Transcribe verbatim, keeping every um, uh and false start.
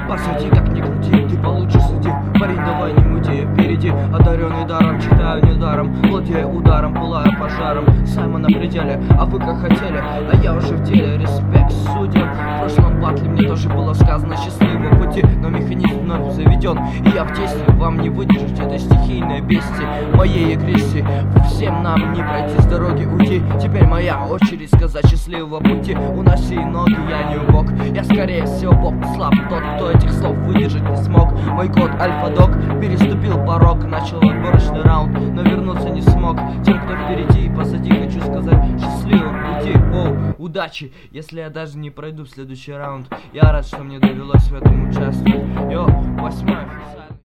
По сути, как ни крути, ты получше суди. Парень, давай не мути, впереди одаренный даром, читаю недаром, владея ударом, пылая пожаром. Саймон на пределе, а вы как хотели, а я уже в деле. Респект судьям. В прошлом батле мне тоже было сказано счастливого пути, но механизм вновь заведен, и я в действии. Вам не выдержать это стихийное бестие моей агрессии. Всем нам не пройти с дороги, уйти. Теперь моя очередь сказать счастливого пути. Уноси ноги, я не убог, я скорее всего бог слаб. Тот, кто этих слов выдержать не смог. Мой код альфа-дог переступил порог, начал отборочный раунд, но вернуться не смог. Тем, кто впереди и позади, хочу сказать счастливого пути. Оу, удачи, если я даже не пройду в следующий раунд. Я рад, что мне довелось в этом участвовать. Йо, восьмой официальный.